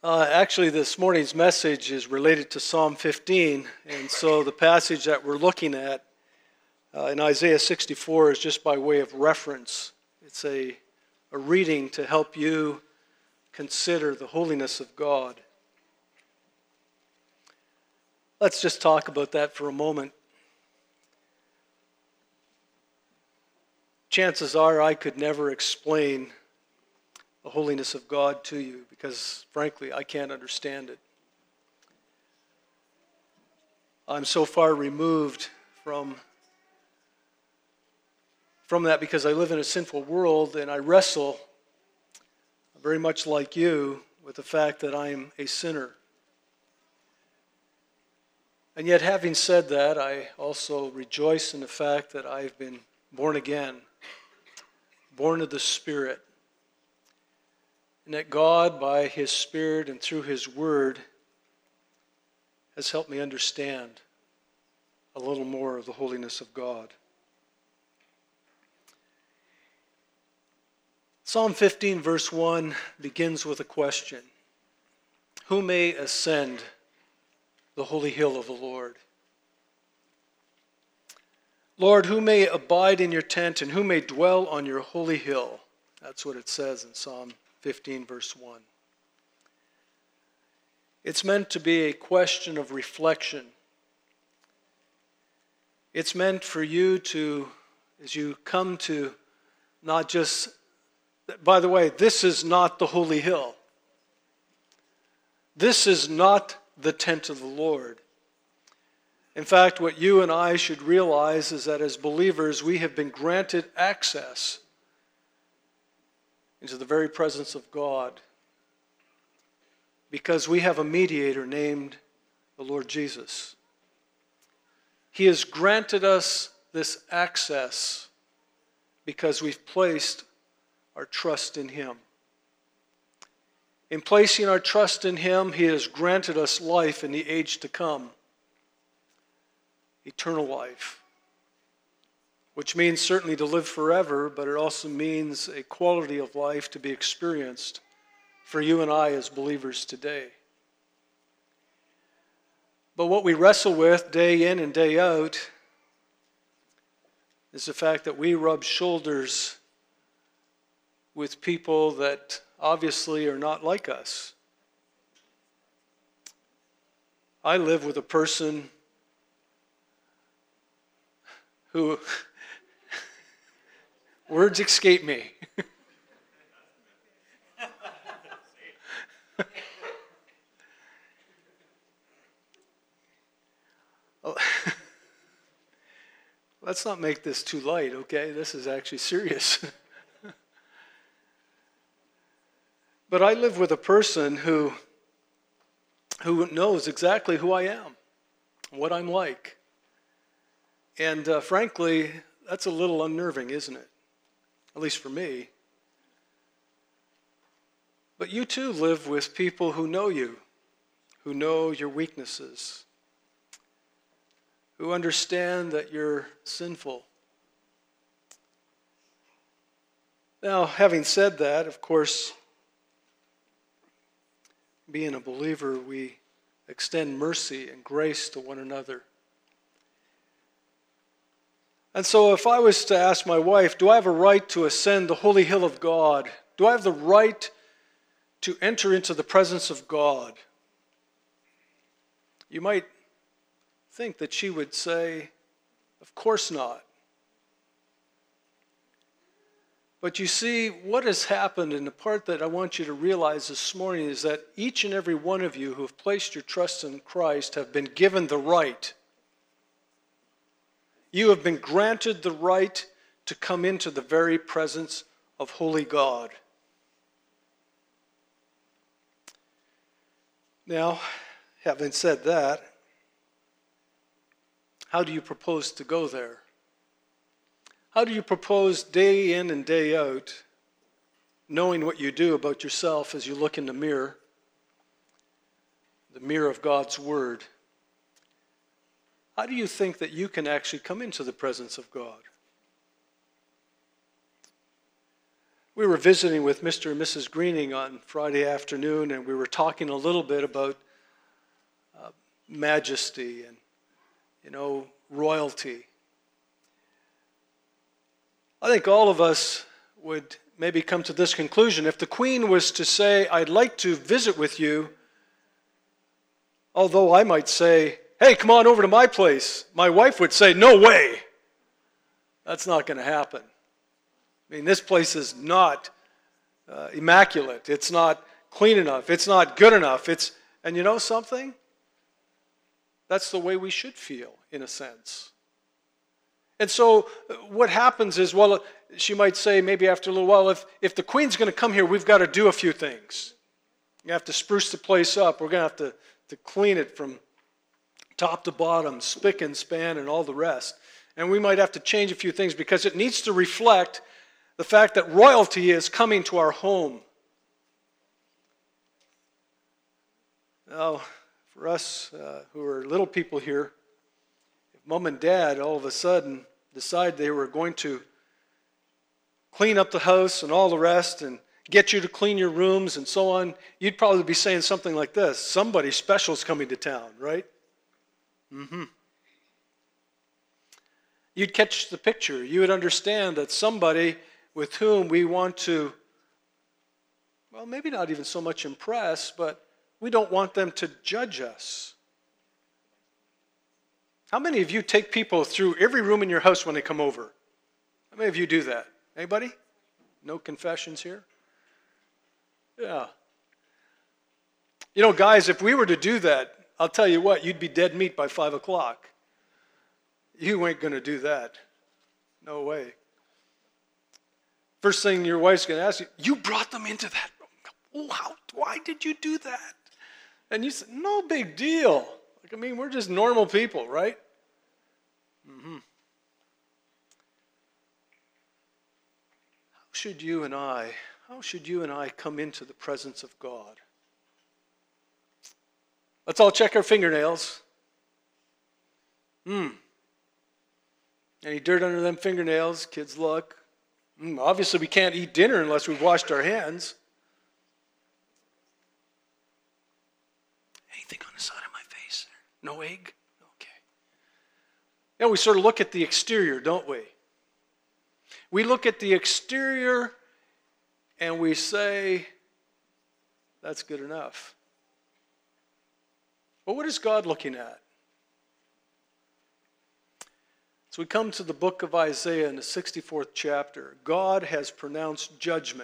Actually, this morning's message is related to Psalm 15, and so the passage that we're looking at in Isaiah 64 is just by way of reference. It's a reading to help you consider the holiness of God. Let's just talk about that for a moment. Chances are I could never explain the holiness of God to you because, frankly, I can't understand it. I'm so far removed from that because I live in a sinful world and I wrestle, very much like you, with the fact that I'm a sinner. And yet, having said that, I also rejoice in the fact that I've been born again, born of the Spirit, and that God, by His Spirit and through His Word, has helped me understand a little more of the holiness of God. Psalm 15, verse 1 begins with a question. Who may ascend the holy hill of the Lord? Lord, who may abide in your tent and who may dwell on your holy hill? That's what it says in Psalm 15, verse 1. It's meant to be a question of reflection. It's meant for you to, as you come to not just, by the way, this is not the holy hill. This is not the tent of the Lord. In fact, what you and I should realize is that as believers, we have been granted access into the very presence of God because we have a mediator named the Lord Jesus. He has granted us this access because we've placed our trust in Him. In placing our trust in Him, He has granted us life in the age to come, eternal life. Which means certainly to live forever, but it also means a quality of life to be experienced for you and I as believers today. But what we wrestle with day in and day out is the fact that we rub shoulders with people that obviously are not like us. I live with a person who words escape me. Let's not make this too light, okay? This is actually serious. But I live with a person who knows exactly who I am, what I'm like. And frankly, that's a little unnerving, isn't it? At least for me. But you too live with people who know you, who know your weaknesses, who understand that you're sinful. Now, having said that, of course, being a believer, we extend mercy and grace to one another. And so if I was to ask my wife, do I have a right to ascend the holy hill of God? Do I have the right to enter into the presence of God? You might think that she would say, of course not. But you see, what has happened, and the part that I want you to realize this morning is that each and every one of you who have placed your trust in Christ have been given the right. You have been granted the right to come into the very presence of holy God. Now, having said that, how do you propose to go there? How do you propose day in and day out, knowing what you do about yourself as you look in the mirror of God's Word? How do you think that you can actually come into the presence of God? We were visiting with Mr. and Mrs. Greening on Friday afternoon, and we were talking a little bit about majesty and, royalty. I think all of us would maybe come to this conclusion. If the Queen was to say, "I'd like to visit with you," although I might say, "Hey, come on over to my place," my wife would say, "No way. That's not going to happen. I mean, this place is not immaculate. It's not clean enough. It's not good enough. And you know something? That's the way we should feel, in a sense. And so what happens is, well, she might say maybe after a little while, if the Queen's going to come here, we've got to do a few things. You have to spruce the place up. We're going to have to clean it from top to bottom, spick and span, and all the rest. And we might have to change a few things because it needs to reflect the fact that royalty is coming to our home. Now, for us who are little people here, if Mom and Dad all of a sudden decide they were going to clean up the house and all the rest and get you to clean your rooms and so on, you'd probably be saying something like this: somebody special is coming to town, right? You'd catch the picture. You would understand that somebody with whom we want to, well, maybe not even so much impress, but we don't want them to judge us. How many of you take people through every room in your house when they come over? How many of you do that? Anybody? No confessions here? Yeah. Guys, if we were to do that, I'll tell you what, you'd be dead meat by 5 o'clock. You ain't going to do that. No way. First thing your wife's going to ask you, "You brought them into that room. Why did you do that?" And you say, "No big deal. We're just normal people, right?" How should you and I come into the presence of God? Let's all check our fingernails. Any dirt under them fingernails? Kids, look. Obviously, we can't eat dinner unless we've washed our hands. Anything on the side of my face? No egg? Okay. We sort of look at the exterior, don't we? We look at the exterior and we say, that's good enough. But what is God looking at? So we come to the book of Isaiah in the 64th chapter. God has pronounced judgment.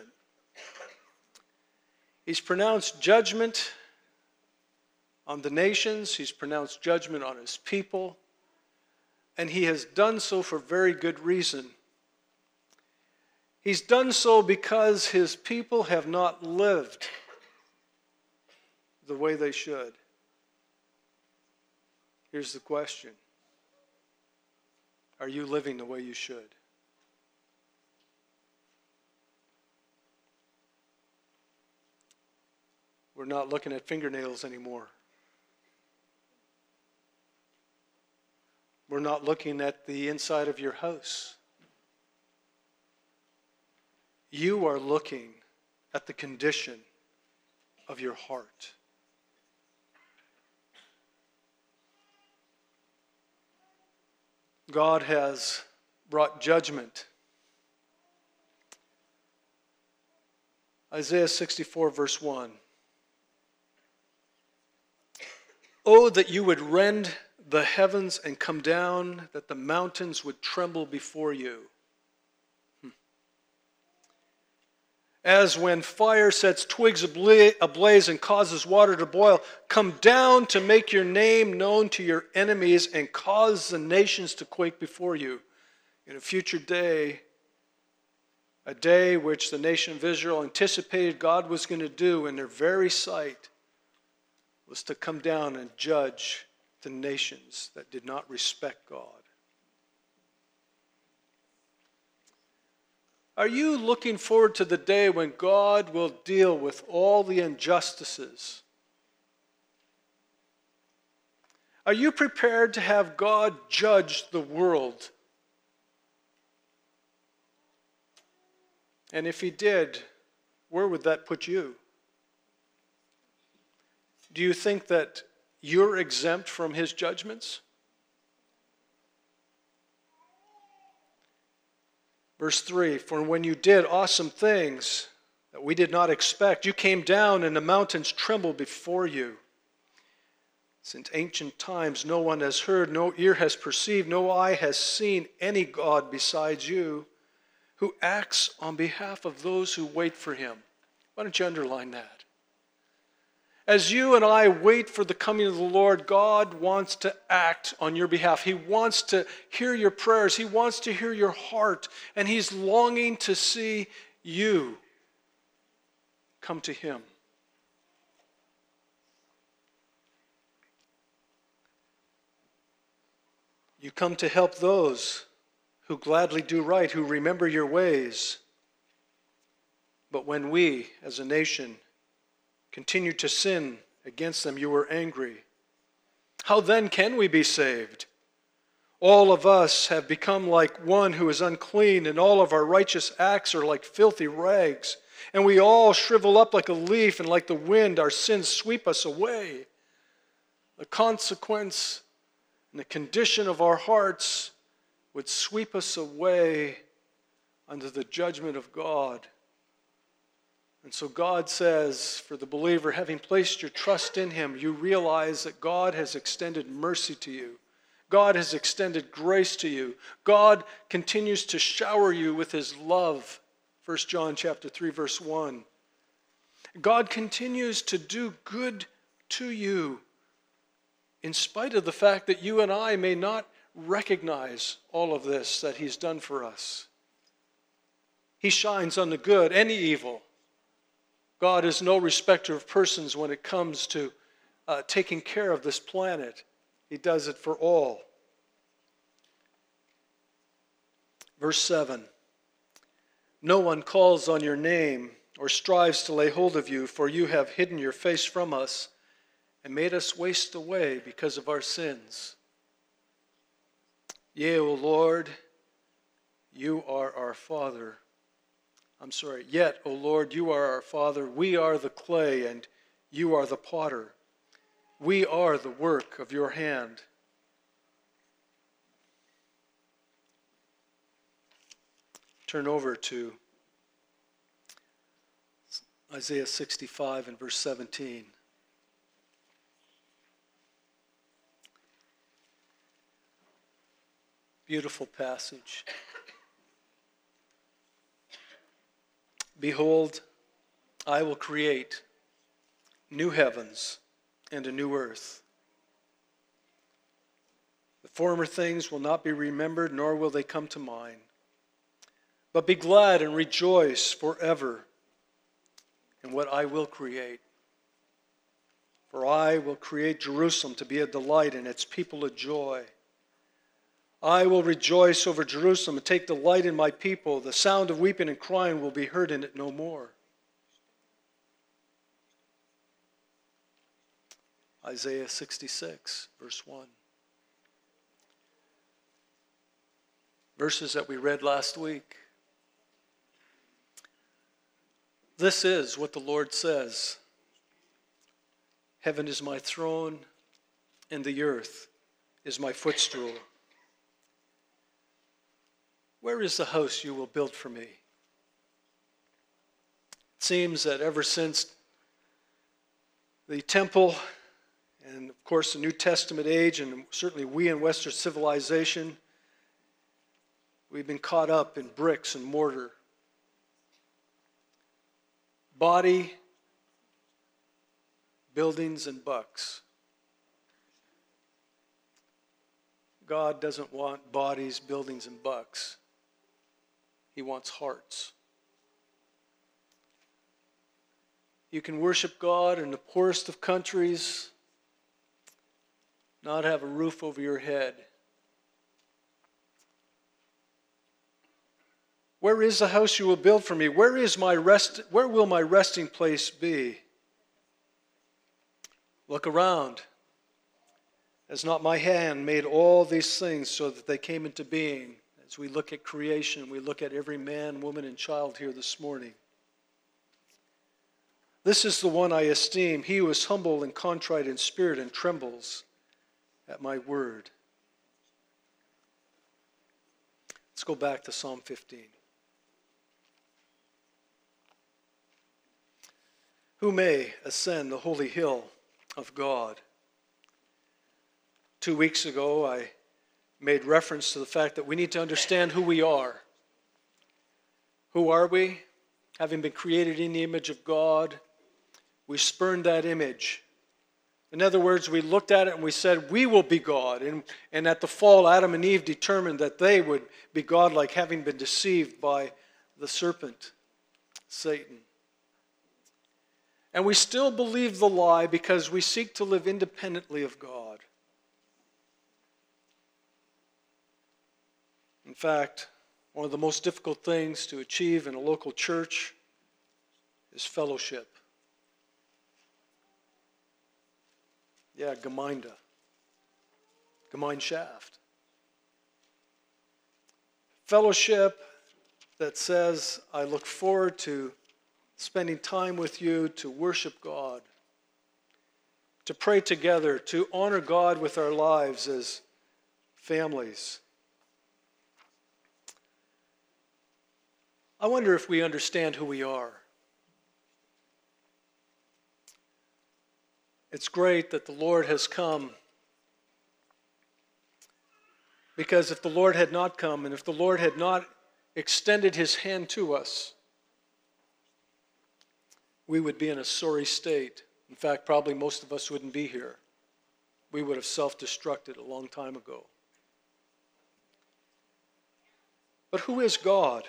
He's pronounced judgment on the nations. He's pronounced judgment on his people. And he has done so for very good reason. He's done so because his people have not lived the way they should. Here's the question. Are you living the way you should? We're not looking at fingernails anymore. We're not looking at the inside of your house. You are looking at the condition of your heart. God has brought judgment. Isaiah 64, verse 1. Oh, that you would rend the heavens and come down, that the mountains would tremble before you. As when fire sets twigs ablaze and causes water to boil, come down to make your name known to your enemies and cause the nations to quake before you. In a future day, a day which the nation of Israel anticipated God was going to do in their very sight, was to come down and judge the nations that did not respect God. Are you looking forward to the day when God will deal with all the injustices? Are you prepared to have God judge the world? And if he did, where would that put you? Do you think that you're exempt from his judgments? Verse 3, for when you did awesome things that we did not expect, you came down and the mountains trembled before you. Since ancient times no one has heard, no ear has perceived, no eye has seen any God besides you who acts on behalf of those who wait for him. Why don't you underline that? As you and I wait for the coming of the Lord, God wants to act on your behalf. He wants to hear your prayers. He wants to hear your heart. And he's longing to see you come to him. You come to help those who gladly do right, who remember your ways. But when we, as a nation, continue to sin against them, you were angry. How then can we be saved? All of us have become like one who is unclean, and all of our righteous acts are like filthy rags. And we all shrivel up like a leaf, and like the wind, our sins sweep us away. The consequence and the condition of our hearts would sweep us away under the judgment of God. And so God says, for the believer, having placed your trust in him, you realize that God has extended mercy to you. God has extended grace to you. God continues to shower you with his love. 1 John chapter 3, verse 1. God continues to do good to you in spite of the fact that you and I may not recognize all of this that he's done for us. He shines on the good and the evil. God is no respecter of persons when it comes to taking care of this planet. He does it for all. Verse 7. No one calls on your name or strives to lay hold of you, for you have hidden your face from us and made us waste away because of our sins. Yea, O Lord, you are our Father. Yet, O Lord, you are our Father. We are the clay, and you are the potter. We are the work of your hand. Turn over to Isaiah 65 and verse 17. Beautiful passage. Behold, I will create new heavens and a new earth. The former things will not be remembered, nor will they come to mind. But be glad and rejoice forever in what I will create. For I will create Jerusalem to be a delight and its people a joy. I will rejoice over Jerusalem and take delight in my people. The sound of weeping and crying will be heard in it no more. Isaiah 66, verse 1. Verses that we read last week. This is what the Lord says. Heaven is my throne, and the earth is my footstool. Where is the house you will build for me? It seems that ever since the temple, and of course the New Testament age, and certainly we in Western civilization, we've been caught up in bricks and mortar. Body, buildings, and bucks. God doesn't want bodies, buildings, and bucks. He wants hearts. You can worship God in the poorest of countries, not have a roof over your head. Where is the house you will build for me? Where will my resting place be? Look around. Has not my hand made all these things so that they came into being? as we look at creation, we look at every man, woman, and child here this morning. This is the one I esteem, he who is humble and contrite in spirit and trembles at my word. Let's go back to Psalm 15. Who may ascend the holy hill of God? 2 weeks ago, I made reference to the fact that we need to understand who we are. Who are we? Having been created in the image of God, we spurned that image. In other words, we looked at it and we said, we will be God. And at the fall, Adam and Eve determined that they would be God-like, having been deceived by the serpent, Satan. And we still believe the lie because we seek to live independently of God. In fact, one of the most difficult things to achieve in a local church is fellowship. Yeah, Gemeinschaft. Fellowship that says, I look forward to spending time with you to worship God, to pray together, to honor God with our lives as families. I wonder if we understand who we are. It's great that the Lord has come, because if the Lord had not come and if the Lord had not extended his hand to us, we would be in a sorry state. In fact, probably most of us wouldn't be here. We would have self-destructed a long time ago. But who is God?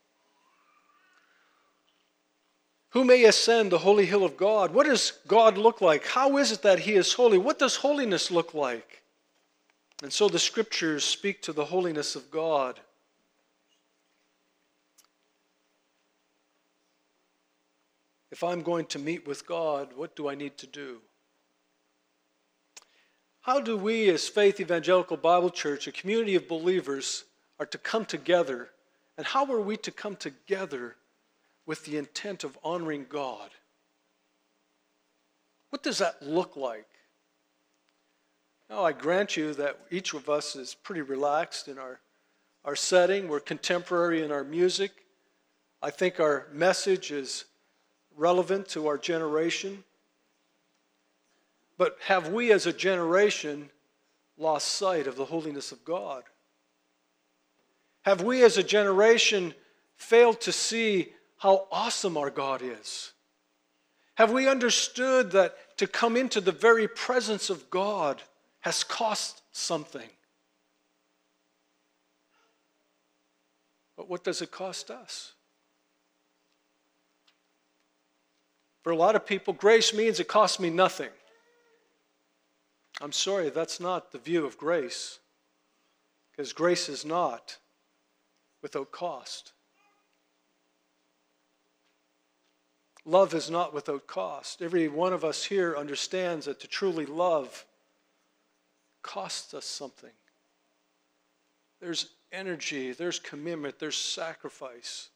Who may ascend the holy hill of God? What does God look like? How is it that he is holy? What does holiness look like? And so the scriptures speak to the holiness of God. If I'm going to meet with God, what do I need to do? How do we as Faith Evangelical Bible Church, a community of believers, are to come together? And how are we to come together with the intent of honoring God? What does that look like? Now, I grant you that each of us is pretty relaxed in our setting. We're contemporary in our music. I think our message is relevant to our generation. But have we as a generation lost sight of the holiness of God? Have we as a generation failed to see how awesome our God is? Have we understood that to come into the very presence of God has cost something? But what does it cost us? For a lot of people, grace means it costs me nothing. I'm sorry, that's not the view of grace, because grace is not without cost. Love is not without cost. Every one of us here understands that to truly love costs us something. There's energy, there's commitment, there's sacrifice.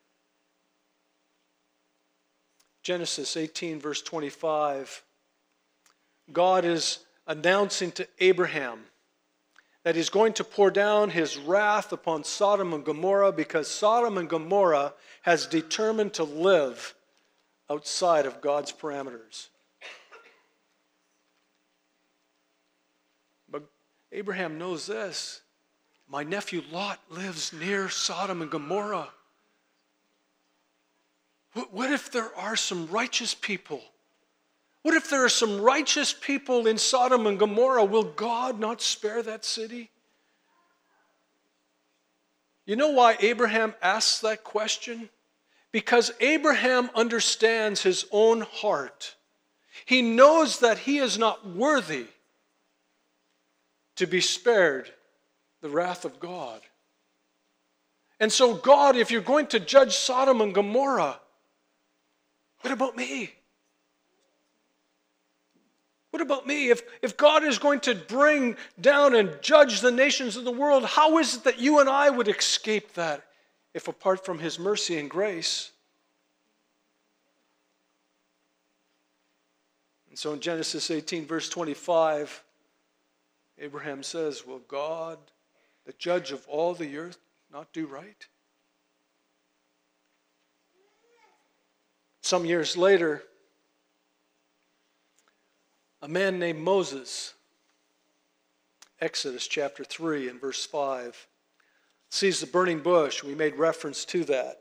Genesis 18, verse 25. God is announcing to Abraham that he's going to pour down his wrath upon Sodom and Gomorrah because Sodom and Gomorrah has determined to live outside of God's parameters. But Abraham knows this. My nephew Lot lives near Sodom and Gomorrah. What if there are some righteous people? What if there are some righteous people in Sodom and Gomorrah? Will God not spare that city? You know why Abraham asks that question? Because Abraham understands his own heart. He knows that he is not worthy to be spared the wrath of God. And so, God, if you're going to judge Sodom and Gomorrah, what about me? What about me? If God is going to bring down and judge the nations of the world, how is it that you and I would escape that if apart from his mercy and grace? And so in Genesis 18, verse 25, Abraham says, will God, the judge of all the earth, not do right? Some years later, a man named Moses, Exodus chapter 3 and verse 5, sees the burning bush. We made reference to that.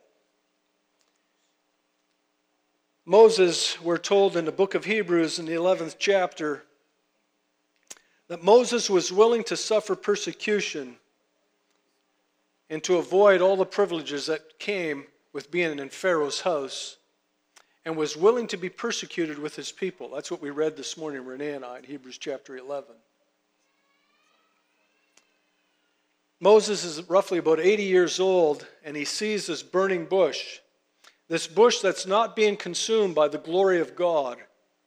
Moses, we're told in the book of Hebrews in the 11th chapter, that Moses was willing to suffer persecution and to avoid all the privileges that came with being in Pharaoh's house, and was willing to be persecuted with his people. That's what we read this morning, Renee and I, in Hebrews chapter 11. Moses is roughly about 80 years old, and he sees this burning bush. This bush that's not being consumed by the glory of God.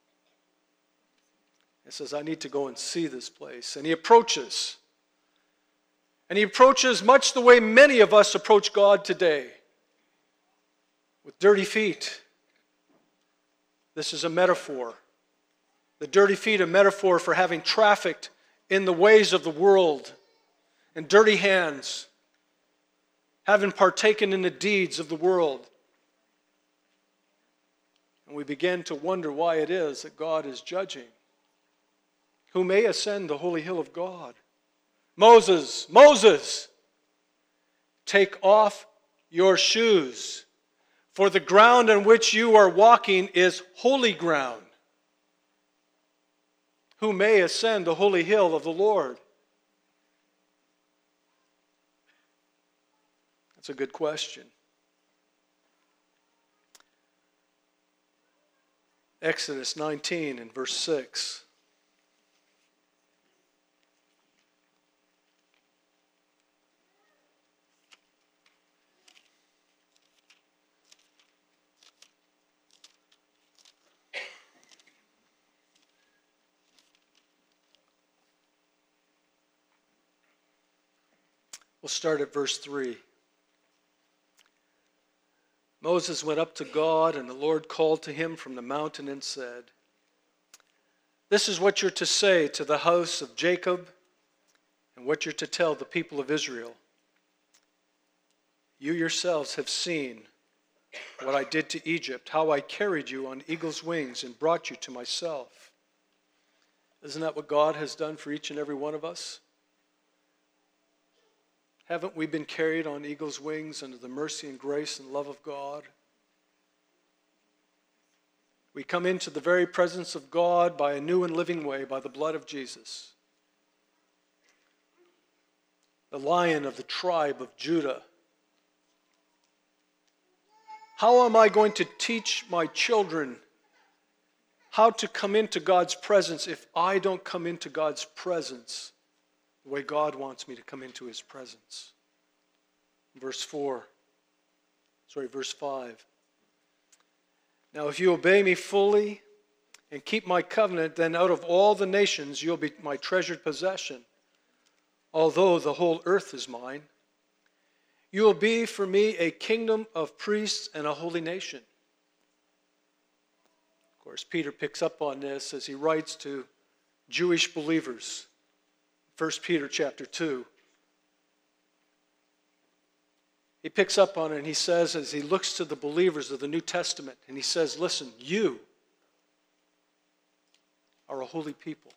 He says, I need to go and see this place. And he approaches. And he approaches much the way many of us approach God today. With dirty feet. This is a metaphor. The dirty feet, a metaphor for having trafficked in the ways of the world. And dirty hands. Having partaken in the deeds of the world. And we begin to wonder why it is that God is judging. Who may ascend the holy hill of God? Moses, Moses, take off your shoes, for the ground on which you are walking is holy ground. Who may ascend the holy hill of the Lord? That's a good question. Exodus 19 and verse 6. We'll start at verse 3. Moses went up to God, and the Lord called to him from the mountain and said, this is what you're to say to the house of Jacob, and what you're to tell the people of Israel. You yourselves have seen what I did to Egypt, how I carried you on eagle's wings and brought you to myself. Isn't that what God has done for each and every one of us? Haven't we been carried on eagle's wings under the mercy and grace and love of God? We come into the very presence of God by a new and living way, by the blood of Jesus. The Lion of the tribe of Judah. How am I going to teach my children how to come into God's presence if I don't come into God's presence the way God wants me to come into his presence? Verse 5. Now if you obey me fully and keep my covenant, then out of all the nations you'll be my treasured possession. Although the whole earth is mine, you will be for me a kingdom of priests and a holy nation. Of course, Peter picks up on this as he writes to Jewish believers. 1 Peter chapter 2. He picks up on it and he says, as he looks to the believers of the New Testament, and he says, listen, you are a holy people.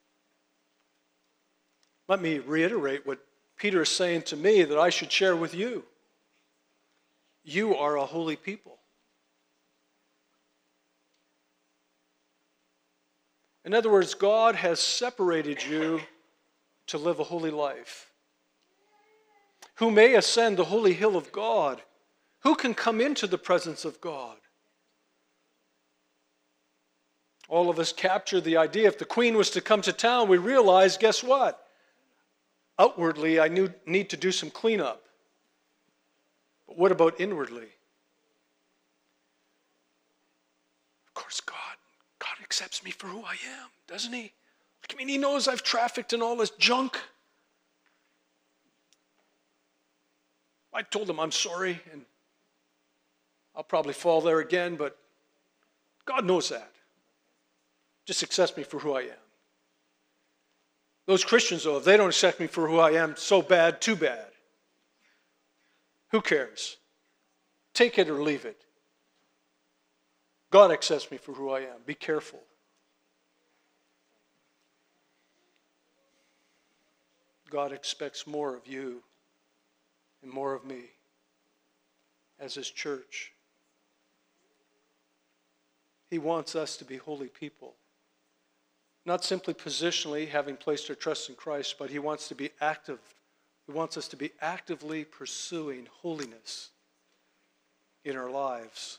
Let me reiterate what Peter is saying to me that I should share with you. You are a holy people. In other words, God has separated you to live a holy life. Who may ascend the holy hill of God? Who can come into the presence of God? All of us capture the idea. If the Queen was to come to town, we realize, guess what? Outwardly, I need to do some cleanup. But what about inwardly? Of course, God accepts me for who I am, doesn't he? I mean, he knows I've trafficked in all this junk. I told him I'm sorry, and I'll probably fall there again, but God knows that. Just accepts me for who I am. Those Christians, though, if they don't accept me for who I am, so bad, too bad. Who cares? Take it or leave it. God accepts me for who I am. Be careful. God expects more of you and more of me as His church. He wants us to be holy people. Not simply positionally having placed our trust in Christ, but He wants to be active. He wants us to be actively pursuing holiness in our lives.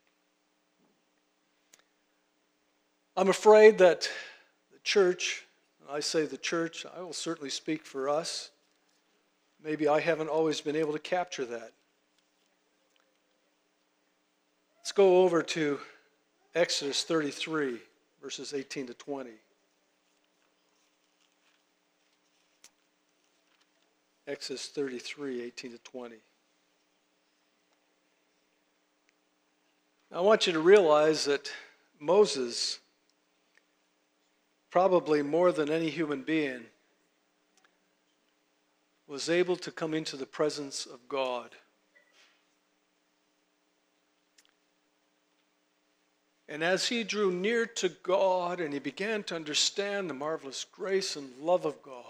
I'm afraid that the church, and I say the church, I will certainly speak for us. Maybe I haven't always been able to capture that. Let's go over to Exodus 33, verses 18 to 20. Exodus 33, 18 to 20. I want you to realize that Moses, probably more than any human being, was able to come into the presence of God. And as he drew near to God and he began to understand the marvelous grace and love of God,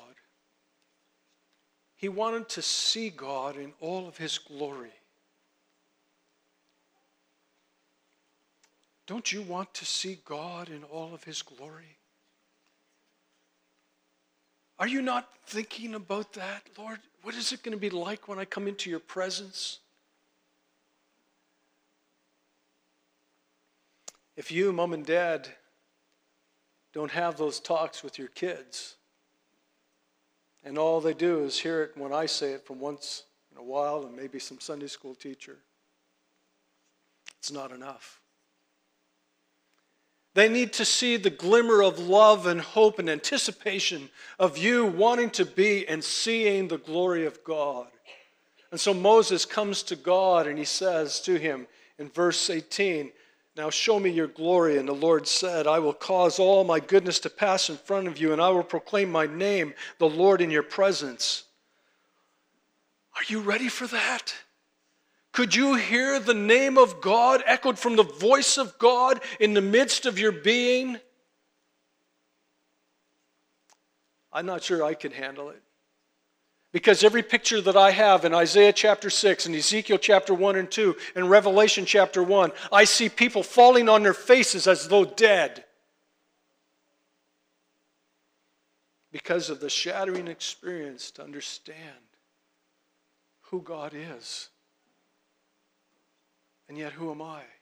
he wanted to see God in all of His glory. Don't you want to see God in all of His glory? Are you not thinking about that, Lord? What is it going to be like when I come into your presence? If you, mom and dad, don't have those talks with your kids, and all they do is hear it when I say it from once in a while and maybe some Sunday school teacher, it's not enough. They need to see the glimmer of love and hope and anticipation of you wanting to be and seeing the glory of God. And so Moses comes to God and he says to him in verse 18, "Now show me your glory." And the Lord said, "I will cause all my goodness to pass in front of you, and I will proclaim my name, the Lord, in your presence." Are you ready for that? Could you hear the name of God echoed from the voice of God in the midst of your being? I'm not sure I can handle it. Because every picture that I have in Isaiah chapter 6 and Ezekiel chapter 1 and 2 and Revelation chapter 1, I see people falling on their faces as though dead. Because of the shattering experience to understand who God is. And yet, who am I?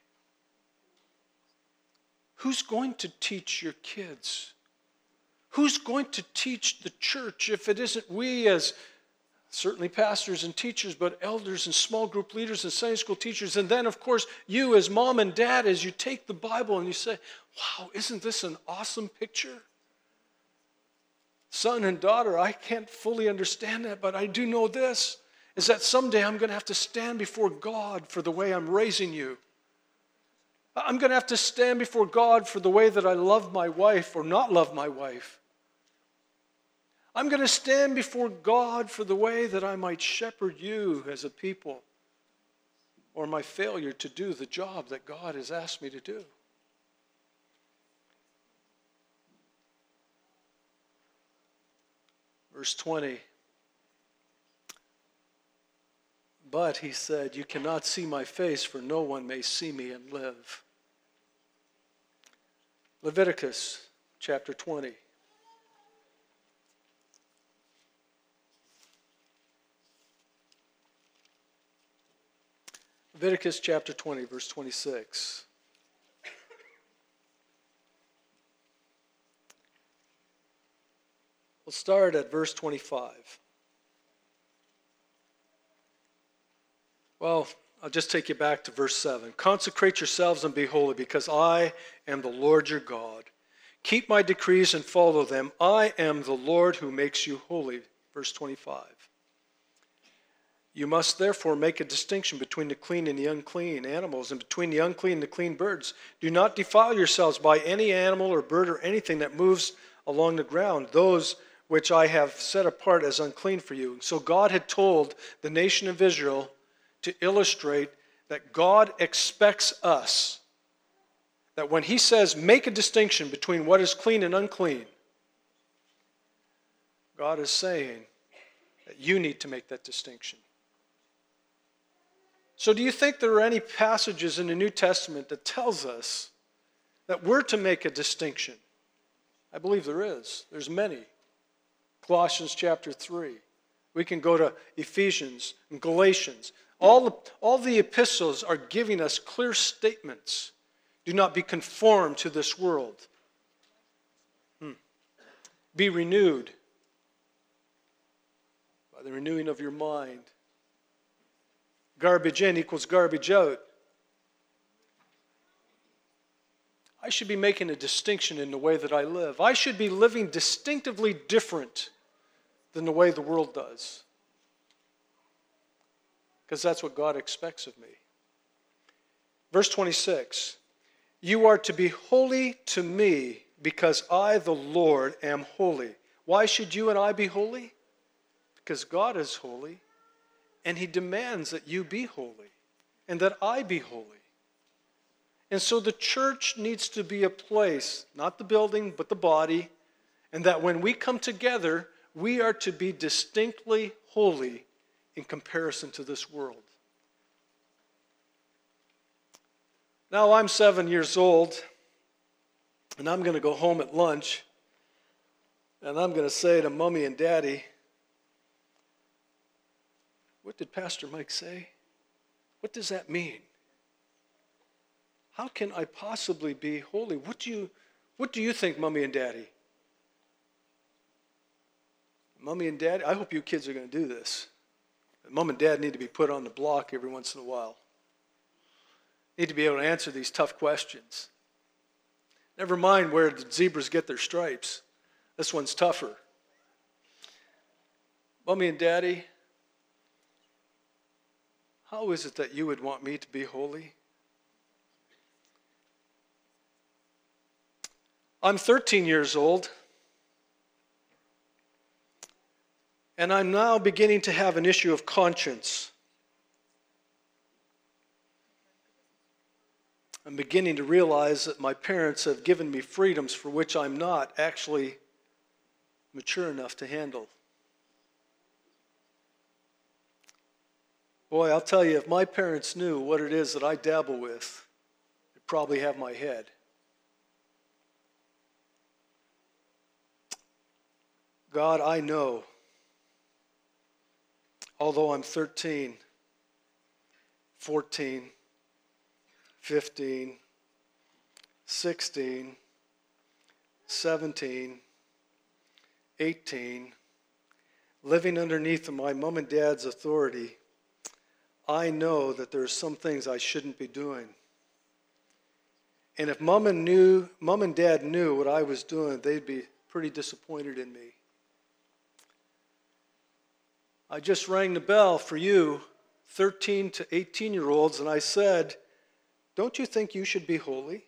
Who's going to teach your kids? Who's going to teach the church if it isn't we as certainly pastors and teachers, but elders and small group leaders and Sunday school teachers? And then, of course, you as mom and dad, as you take the Bible and you say, wow, isn't this an awesome picture? Son and daughter, I can't fully understand that, but I do know this, is that someday I'm going to have to stand before God for the way I'm raising you. I'm going to have to stand before God for the way that I love my wife or not love my wife. I'm going to stand before God for the way that I might shepherd you as a people, or my failure to do the job that God has asked me to do. Verse 20. But he said, "You cannot see my face, for no one may see me and live." Leviticus chapter 20. Leviticus chapter 20, verse 26. We'll start at verse 25. Well, I'll just take you back to verse 7. "Consecrate yourselves and be holy, because I am the Lord your God. Keep my decrees and follow them. I am the Lord who makes you holy. Verse 25. You must therefore make a distinction between the clean and the unclean animals, and between the unclean and the clean birds. Do not defile yourselves by any animal or bird or anything that moves along the ground, those which I have set apart as unclean for you. So God had told the nation of Israel to illustrate that God expects us, that when he says make a distinction between what is clean and unclean, God is saying that you need to make that distinction. So do you think there are any passages in the New Testament that tells us that we're to make a distinction? I believe there is. There's many. Colossians chapter 3. We can go to Ephesians and Galatians. All the epistles are giving us clear statements. Do not be conformed to this world. Be renewed by the renewing of your mind. Garbage in equals garbage out. I should be making a distinction in the way that I live. I should be living distinctively different than the way the world does. Because that's what God expects of me. Verse 26. You are to be holy to me because I, the Lord, am holy. Why should you and I be holy? Because God is holy, and he demands that you be holy and that I be holy. And so the church needs to be a place, not the building, but the body, and that when we come together, we are to be distinctly holy in comparison to this world. Now I'm 7 years old, and I'm going to go home at lunch, and I'm going to say to Mommy and Daddy, what did Pastor Mike say? What does that mean? How can I possibly be holy? What do you think, Mommy and Daddy? Mommy and Daddy, I hope you kids are going to do this. Mom and Dad need to be put on the block every once in a while. Need to be able to answer these tough questions. Never mind where the zebras get their stripes. This one's tougher. Mommy and Daddy, how is it that you would want me to be holy? I'm 13 years old, and I'm now beginning to have an issue of conscience. I'm beginning to realize that my parents have given me freedoms for which I'm not actually mature enough to handle. Boy, I'll tell you, if my parents knew what it is that I dabble with, they'd probably have my head. God, I know, although I'm 13, 14, 15, 16, 17, 18, living underneath my mom and dad's authority, I know that there's some things I shouldn't be doing. And if mom and dad knew what I was doing, they'd be pretty disappointed in me. I just rang the bell for you, 13 to 18-year-olds, and I said, don't you think you should be holy?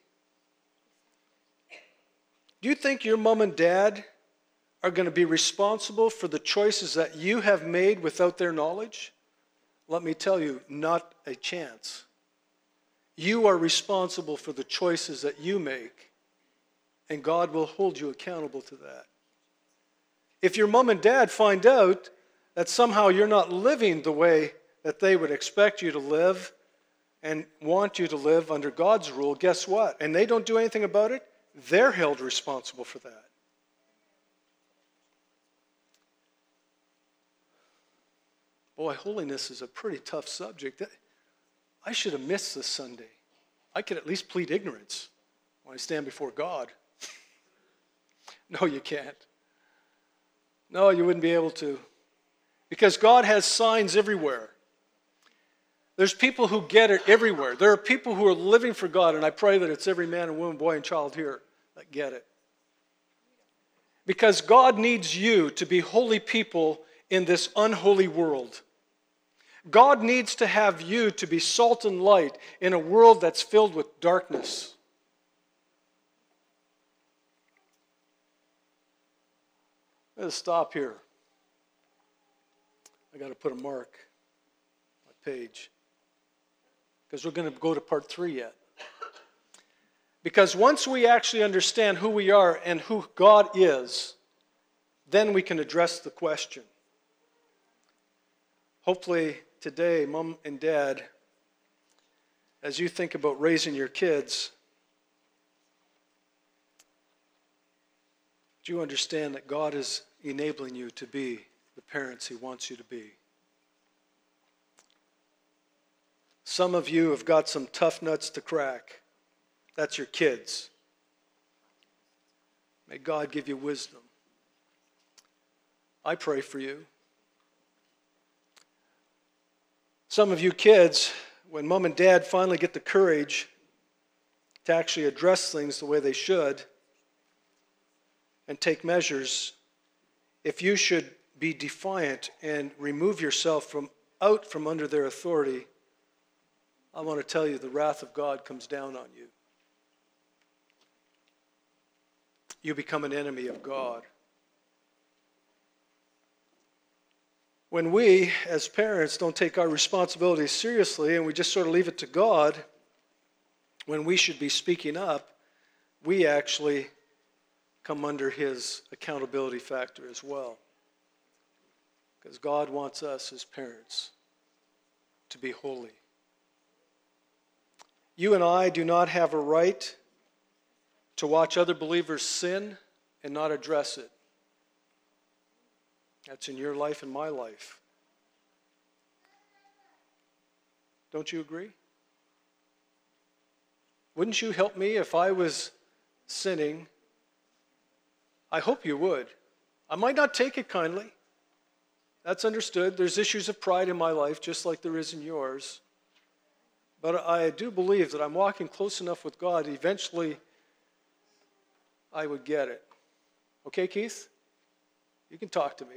Do you think your mom and dad are going to be responsible for the choices that you have made without their knowledge? Let me tell you, not a chance. You are responsible for the choices that you make, and God will hold you accountable to that. If your mom and dad find out that somehow you're not living the way that they would expect you to live and want you to live under God's rule, guess what? And they don't do anything about it, they're held responsible for that. Boy, holiness is a pretty tough subject. I should have missed this Sunday. I could at least plead ignorance when I stand before God. No, you can't. No, you wouldn't be able to. Because God has signs everywhere. There's people who get it everywhere. There are people who are living for God, and I pray that it's every man and woman, boy and child here that get it. Because God needs you to be holy people in this unholy world. God needs to have you to be salt and light in a world that's filled with darkness. I'm going to stop here. I got to put a mark on my page, because we're going to go to part 3 yet. Because once we actually understand who we are and who God is, then we can address the question. Hopefully today, Mom and Dad, as you think about raising your kids, do you understand that God is enabling you to be the parents He wants you to be? Some of you have got some tough nuts to crack. That's your kids. May God give you wisdom. I pray for you. Some of you kids, when Mom and Dad finally get the courage to actually address things the way they should and take measures, if you should be defiant and remove yourself from under their authority, I want to tell you the wrath of God comes down on you. You become an enemy of God. When we, as parents, don't take our responsibilities seriously and we just sort of leave it to God, when we should be speaking up, we actually come under His accountability factor as well. Because God wants us as parents to be holy. You and I do not have a right to watch other believers sin and not address it. That's in your life and my life. Don't you agree? Wouldn't you help me if I was sinning? I hope you would. I might not take it kindly. That's understood. There's issues of pride in my life, just like there is in yours. But I do believe that I'm walking close enough with God, eventually I would get it. Okay, Keith? You can talk to me.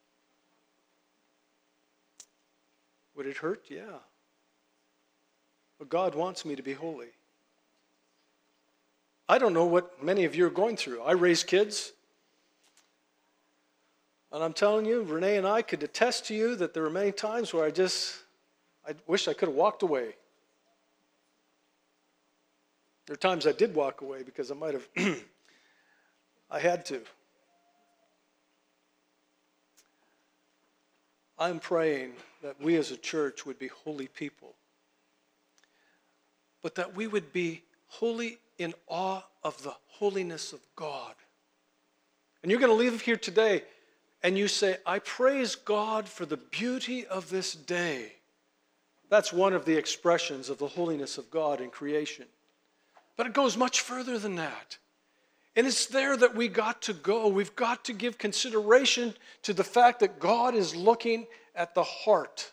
Would it hurt? Yeah. But God wants me to be holy. I don't know what many of you are going through. I raise kids. And I'm telling you, Renee and I could attest to you that there were many times where I wish I could have walked away. There are times I did walk away because I might have, I had to. I'm praying that we as a church would be holy people, but that we would be holy in awe of the holiness of God. And you're going to leave here today and you say, I praise God for the beauty of this day. That's one of the expressions of the holiness of God in creation. But it goes much further than that. And it's there that we got to go. We've got to give consideration to the fact that God is looking at the heart.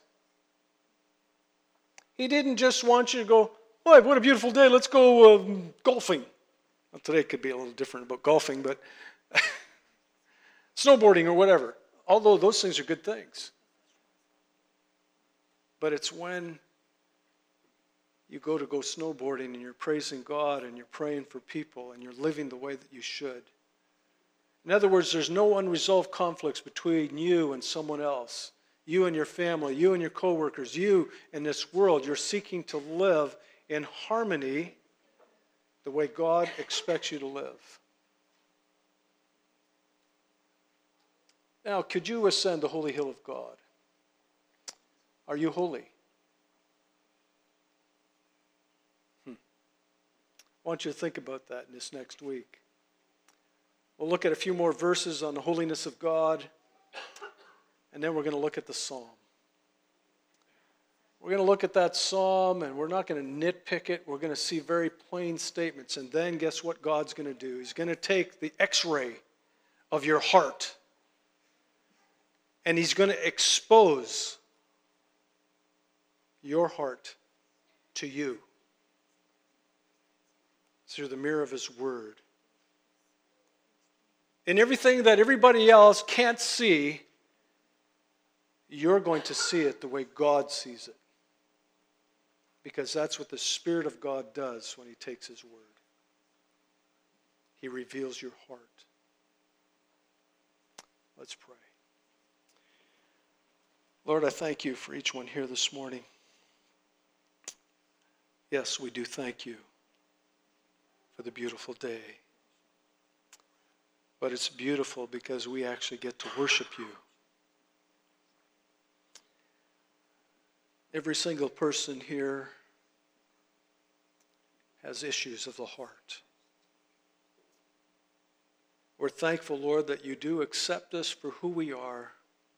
He didn't just want you to go, boy, what a beautiful day, let's go golfing. Well, today could be a little different about golfing, but snowboarding or whatever. Although those things are good things. But it's when you go snowboarding and you're praising God and you're praying for people and you're living the way that you should. In other words, there's no unresolved conflicts between you and someone else. You and your family, you and your coworkers, you in this world. You're seeking to live in harmony the way God expects you to live. Now, could you ascend the holy hill of God? Are you holy? I want you to think about that in this next week. We'll look at a few more verses on the holiness of God, and then we're going to look at the psalm. We're going to look at that psalm, and we're not going to nitpick it. We're going to see very plain statements, and then guess what God's going to do? He's going to take the x-ray of your heart, and He's going to expose your heart to you through the mirror of His Word. in everything that everybody else can't see, you're going to see it the way God sees it. Because that's what the Spirit of God does when He takes His word. He reveals your heart. Let's pray. Lord, I thank you for each one here this morning. Yes, we do thank you for the beautiful day. But it's beautiful because we actually get to worship you. Every single person here has issues of the heart. We're thankful, Lord, that you do accept us for who we are.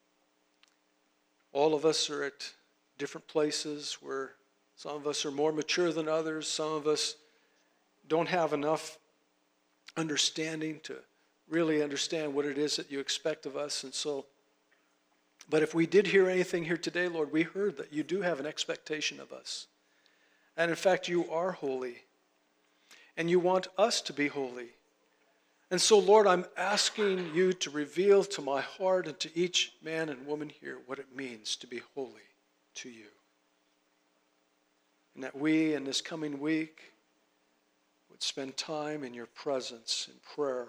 All of us are at different places where some of us are more mature than others. Some of us don't have enough understanding to really understand what it is that you expect of us. And so, but if we did hear anything here today, Lord, we heard that you do have an expectation of us. And in fact, you are holy. And you want us to be holy. And so, Lord, I'm asking you to reveal to my heart and to each man and woman here what it means to be holy to you. And that we, in this coming week, would spend time in your presence in prayer,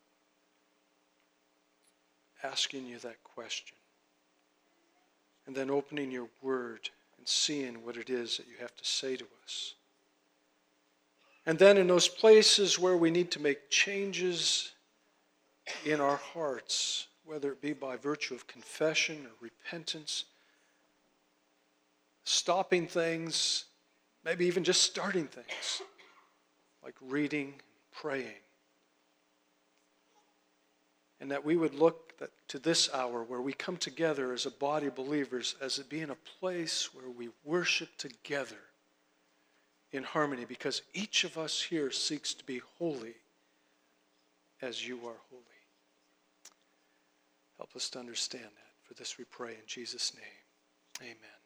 asking you that question. And then opening your word and seeing what it is that you have to say to us. And then in those places where we need to make changes in our hearts, whether it be by virtue of confession or repentance, stopping things, maybe even just starting things, like reading, praying. And that we would look to this hour where we come together as a body of believers as it being a place where we worship together in harmony, because each of us here seeks to be holy as you are holy. Help us to understand that. For this we pray in Jesus' name. Amen.